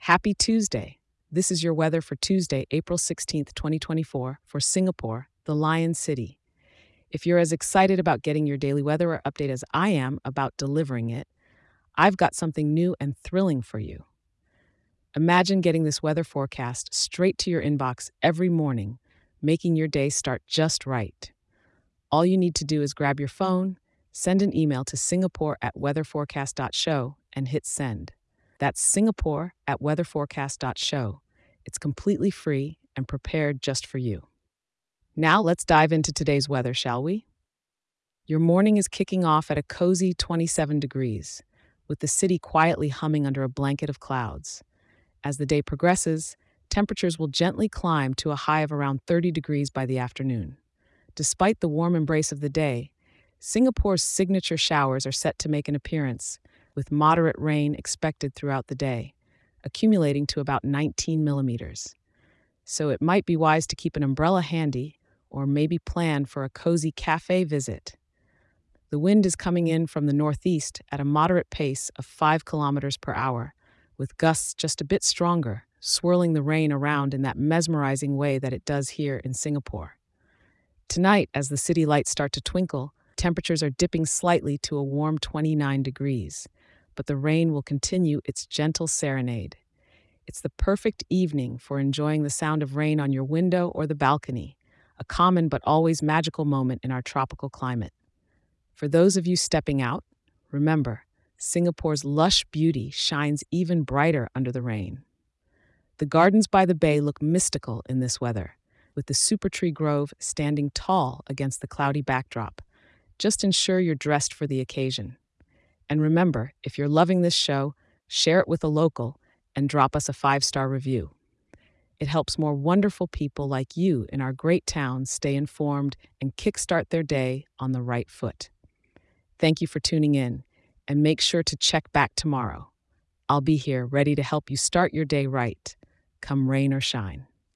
Happy Tuesday. This is your weather for Tuesday, April 16th, 2024, for Singapore, the Lion City. If you're as excited about getting your daily weather update as I am about delivering it, I've got something new and thrilling for you. Imagine getting this weather forecast straight to your inbox every morning, making your day start just right. All you need to do is grab your phone, send an email to singapore@weatherforecast.show, and hit send. That's singapore@weatherforecast.show. It's completely free and prepared just for you. Now let's dive into today's weather, shall we? Your morning is kicking off at a cozy 27 degrees, with the city quietly humming under a blanket of clouds. As the day progresses, temperatures will gently climb to a high of around 30 degrees by the afternoon. Despite the warm embrace of the day, Singapore's signature showers are set to make an appearance, with moderate rain expected throughout the day, accumulating to about 19 millimeters. So it might be wise to keep an umbrella handy or maybe plan for a cozy cafe visit. The wind is coming in from the northeast at a moderate pace of 5 kilometers per hour, with gusts just a bit stronger, swirling the rain around in that mesmerizing way that it does here in Singapore. Tonight, as the city lights start to twinkle, temperatures are dipping slightly to a warm 29 degrees, but the rain will continue its gentle serenade. It's the perfect evening for enjoying the sound of rain on your window or the balcony, a common but always magical moment in our tropical climate. For those of you stepping out, remember, Singapore's lush beauty shines even brighter under the rain. The gardens by the bay look mystical in this weather, with the Super Tree Grove standing tall against the cloudy backdrop. Just ensure you're dressed for the occasion. And remember, if you're loving this show, share it with a local and drop us a 5-star review. It helps more wonderful people like you in our great town stay informed and kickstart their day on the right foot. Thank you for tuning in, and make sure to check back tomorrow. I'll be here ready to help you start your day right, come rain or shine.